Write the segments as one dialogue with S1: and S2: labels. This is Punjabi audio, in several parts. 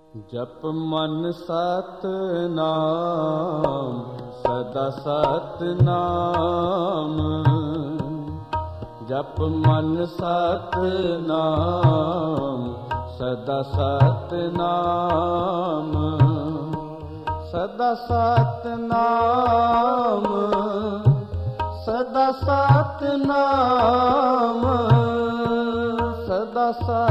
S1: ਜਪ ਮਨ ਸਤਿਨਾਮ ਸਦਾ ਸਤਿਨਾਮ। ਜਪ ਮਨ ਸਤਿਨਾਮ ਸਦਾ ਸਤਿਨਾਮ। ਸਦਾ ਸਤਿਨਾਮ ਸਦਾ ਸਤਿਨਾਮ। ਸਦਾ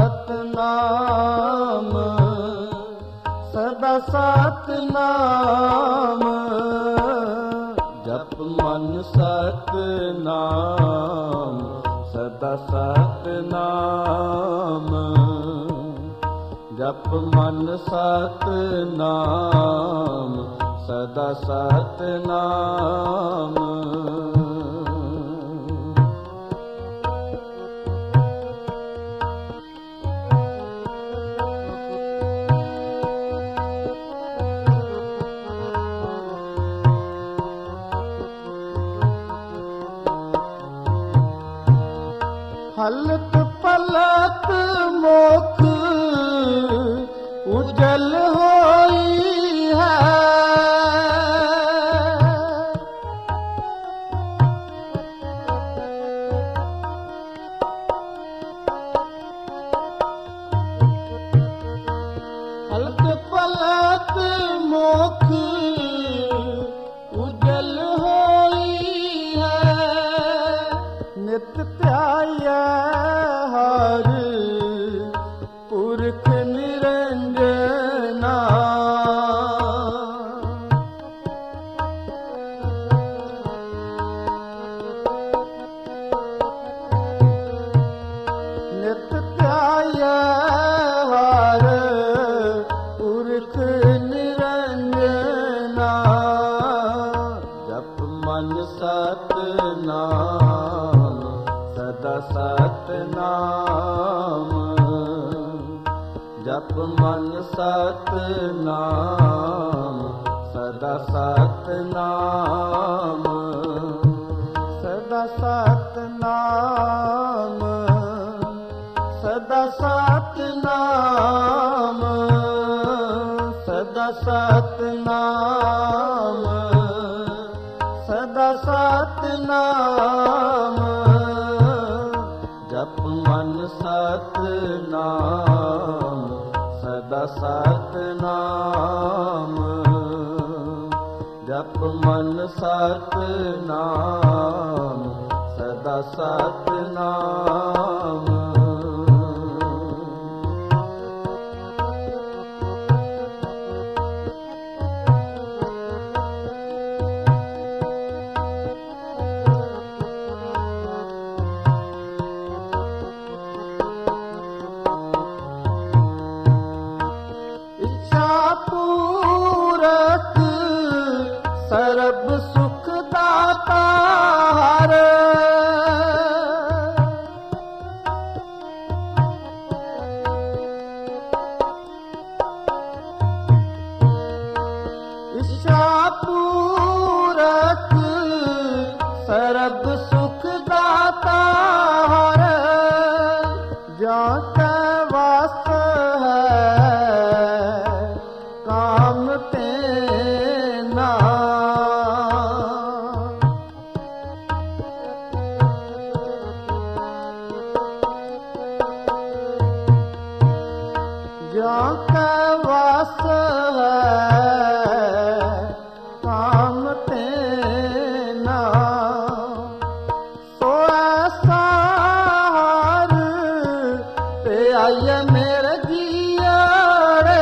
S1: ਸਤਿਨਾਮ ਸਦਾ ਸਤਿਨਾਮ। ਜਪ ਮਨ ਸਤਿਨਾਮ ਸਦਾ ਸਤਿਨਾਮ। ਜਪ ਮਨ ਸਤਿਨਾਮ ਸਦਾ ਸਤਿਨਾਮ। ਹਲਤ ਪਲਤ ਮੋਖ ਉਜਲ ਹੋਈ ਹੈ। ਹਲਤ ਪਲਤ ਮੋਖ ਉਜਲ ਹੋਈ ਹੈ। ਨਿਤ ਧਿਆਇਆ ਹਰ ਪੁਰਖ ਨਿਰੰਜਨਾ। ਨਿਤ ਧਿਆਇਆ ਹਰ ਪੁਰਖ ਨਿਰੰਜਨਾ। ਜਪ ਮਨ ਸਤਿਨਾਮ ਸਦਾ ਸਤਿਨਾਮ। ਜਪ ਮਨ ਸਤਿਨਾਮ ਸਦਾ ਸਤਿਨਾਮ। ਸਦਾ ਸਤਿਨਾਮ ਸਦਾ ਸਤਿਨਾਮ। ਸਦਾ ਸਤਿਨਾਮ ਸਦਾ ਸਤਿਨਾਮ। ਜਪ ਮਨ ਸਤਿਨਾਮ ਸਦਾ ਸਤਿਨਾਮ। ਜਪ ਮਨ ਸਤਿਨਾਮ ਸਦਾ ਸਤਿਨਾਮ। ਪੂਰਕ ਸਰਬ ਸੁਖ ਦਾਤਾ ਹਰ। ਇੱਛਾ ਪੂਰਕ ਸਰਬ ਸੁਖ ਦਾਤਾ ਹਰ। ਜਾਂ ਕੈ ਵਾਸ ਹੈ ਕਾਮ ਤੇਨਾ। ਜਾਂ ਕੈ ਵਾਸ ਹੈ ਕਾਮ ਤੇਨਾ। ਸੋ ਐਸਾ ਹਰ ਤੇ ਆਈਏ ਮੇਰੇ ਜੀਆੜੇ।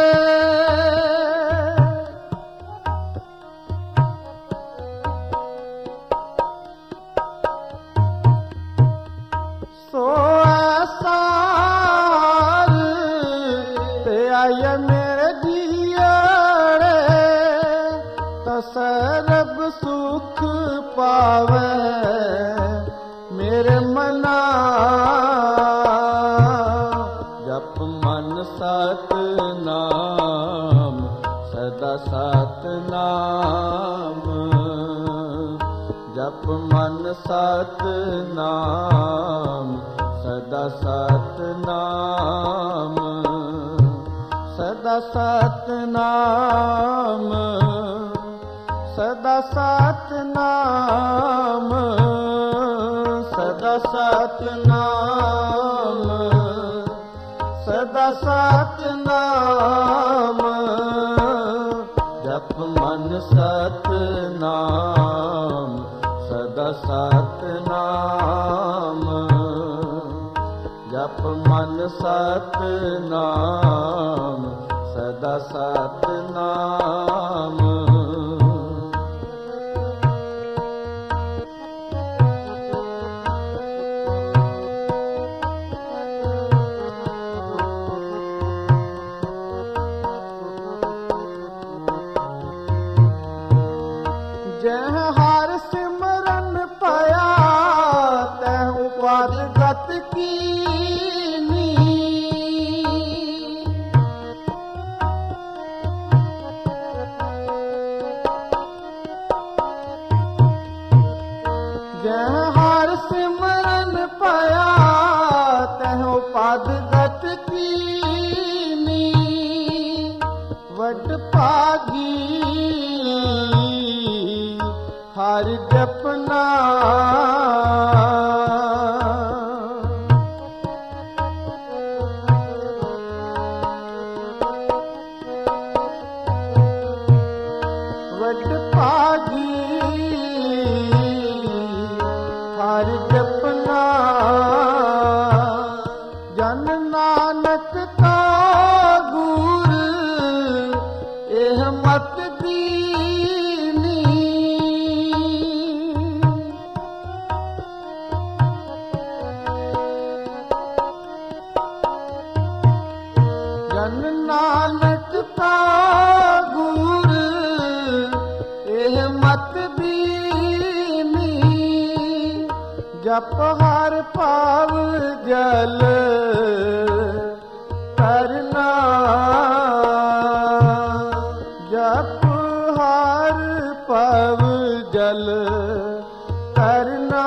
S1: ਸੋ ਐਸਾ ਹਰ ਤੇ ਆਈਏ ਮੇਰੇ ਜੀਆੜੇ। ਤਾਂ ਸਰਬ ਸੁਖ ਪਾਵੇ ਮੇਰੇ ਮਨਾ। ਜਪ ਮਨ ਸਤਿਨਾਮ ਸਦਾ ਸਤਿਨਾਮ। ਜਪ ਮਨ ਸਤਿਨਾਮ ਸਦਾ ਸਤਿਨਾਮ। ਸਦਾ ਸਤਨਾਮ ਸਦਾ ਸਤਨਾਮ ਸਦਾ ਸਤਨਾਮ ਸਦਾ ਸਤਨਾਮ ਜਪ ਮਨ ਸਤਨਾਮ ਸਦਾ ਸਤਨਾਮ ਜਪ ਮਨ ਸਤਨਾਮ ਸਦਾ ਸਤਨਾਮ ਜਹ ਹਰ ਸਿਮਰਨ ਭਇਆ ਤਹਿ ਉਪਦ ਗਤ ਕੀਨੀ ਜਹ ਹਰ ਸਿਮਰਨ ਭਇਆ ਤਹਿ ਉਪਦ ਗਤ ਕੀਨੀ ਵਡ ਭਾਗੀ ਹਰ ਜਪਨਾ ਵਡ ਭਾਗੀ ਹਰ ਜਪਨਾ ਜਨ ਨਾਨਕ ਕਾ ਗੁਰ ਇਹ ਮਤ ਦੀਨੀ ਜਨ ਨਾਨਕ ਕਾ ਗੁਰ ਇਹ ਮਤ ਦੀਨੀ ਜਪ ਹਰ ਭਾਵ ਜਲ ਕਰਨਾ ਜਪ ਹਰ ਭਾਵ ਜਲ ਕਰਨਾ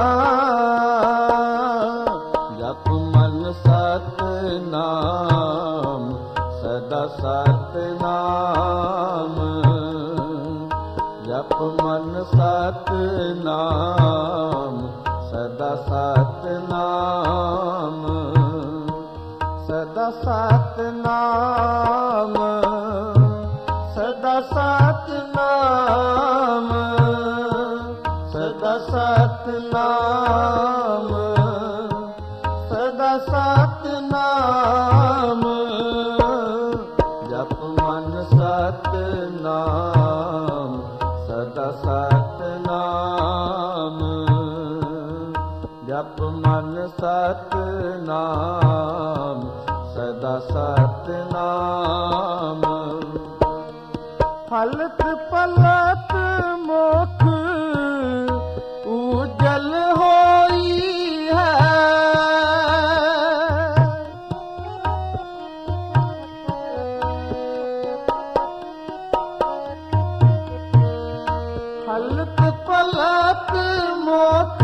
S1: ਜਪ ਮਨ ਸਤਨਾਮ ਸਦਾ ਸਤਨਾਮ ਜਪ ਮਨ ਸਤਨਾਮ ਸਦਾ ਸਤਨਾਮ ਸਦਾ ਸਤਨਾਮ ਸਦਾ ਸਤਨਾਮ ਸਦਾ ਸਤਨਾਮ ਸਦਾ ਸਤਨਾਮ ਜਪ ਮਨ ਸਤਨਾਮ ਸਦਾ ਸਤਨਾਮ ਜਪ ਮਨ ਸਤਨਾਮ ਸਦਾ ਸਤਨਾਮ ਹਲਤ ਪਲਤ ਮੁਖ ਉਜਲ ਹੋਈ ਹੈ ਹਲਤ ਪਲਤ ਮੁਖ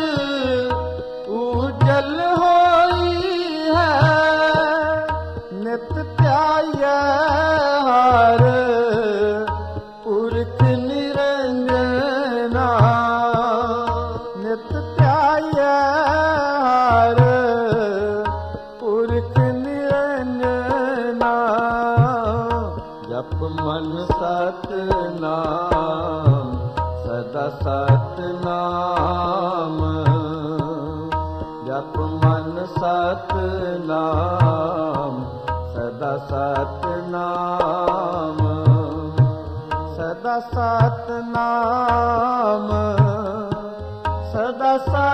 S1: ਉਜਲ ਹੋਈ ਹੈ ਨਿਤ ਧਿਆਇਐ ਹਰ ਪੁਰਖ ਨਿਰੰਜਨਾ ਨਿਤ ਧਿਆਇਐ ਹਰ ਪੁਰਖ ਨਿਰੰਜਨਾ ਜਪ ਮਨ ਸਤਨਾਮ ਸਦਾ ਸਤਨਾਮ ਜਪ ਮਨ ਸਤਨਾਮ ਸਦਾ ਸਤਨਾਮ ਸਦਾ ਸਤਨਾਮ ਸਦਾ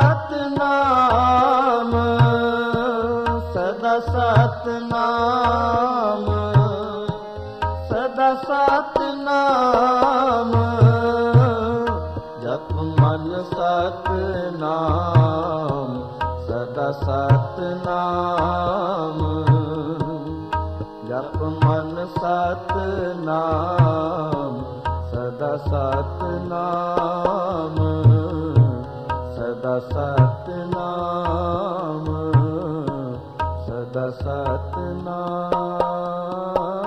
S1: ਸਤਨਾਮ ਸਦਾ ਸਤਨਾਮ ਸਦਾ ਸਤਨਾਮ ਜਪ ਮਨ ਸਤਨਾਮ ਸਦਾ ਸਤਨਾਮ ਜਪ ਮਨ ਸਤਨਾਮ ਸਦਾ ਸਤਨਾਮ ਸਦਾ ਸਤਨਾਮ ਸਦਾ ਸਤਨਾਮ